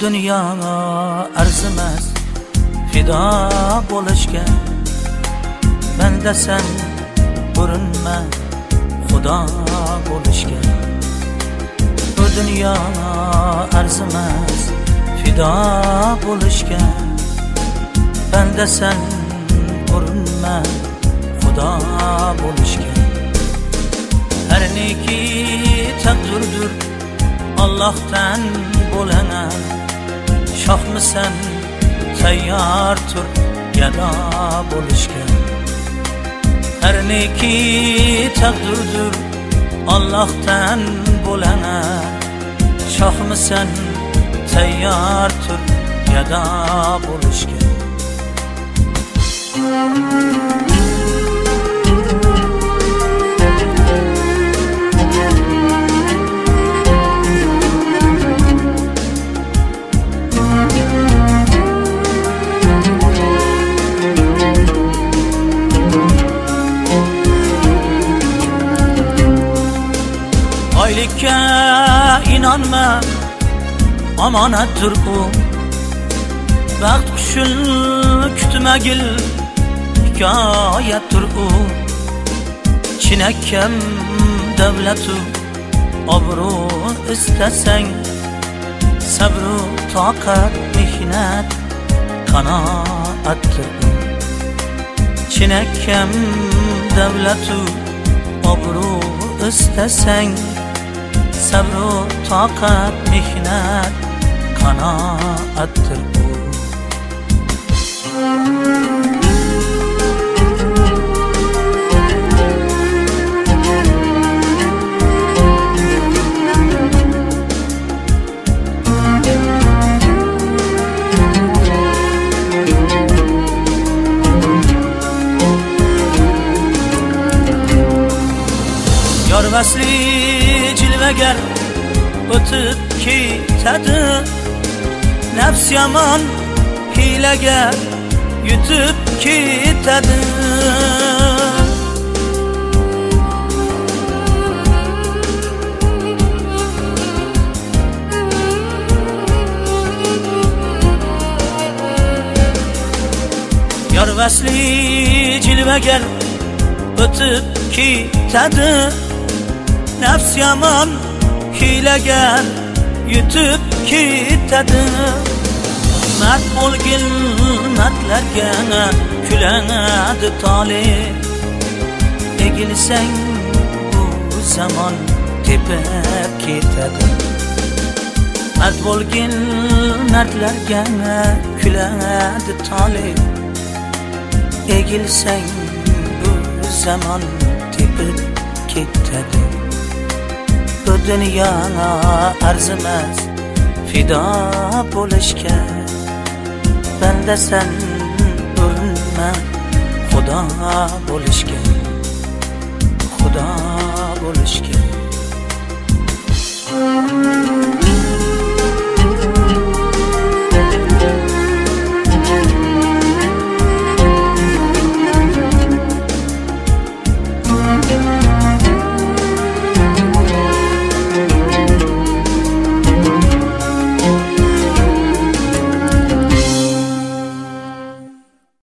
dünya arzimas fido bo'lishga. Banda sen urinma xudo bo'lishga. Bu dünya arzimas fido bo'lishga. Banda sen urinma xudo bo'lishga. Her neki takdirdir Allah'tan bo'lana. Shohmisan tayyor tur gado bo'lishga. Her neki takdirdir Allah'tan bo'lana. Shohmisan tayyor tur gado bo'lishga. Oylikka inanma, omonatdir u. Baxt qushun kutmagil, hikoyatdir u. Chinakam davlatu obro' istasang, sabru toqat mehnat qanoatdir u. Chinakam davlatu obro' istasang, sabru toqat mehnat qanoatdir bu. Yor vasli jilvagar o'tib ketadi. Nafs yomon hiylagar yutib ketadi. Yor vasli jilvagar o'tib ketadi. Nafs yomon hiylagar yutib ketadi. Mard bo'lgin mardlarga kuladi tole. Egilsang bu zamon tepib ketadi. Mard bo'lgin mardlarga kuladi tole. Egilsang bu zamon tepib ketadi. Bu dünya arzimas fido bo'lishga. Banda sen urinma xudo bo'lishga. Xudo bo'lishga.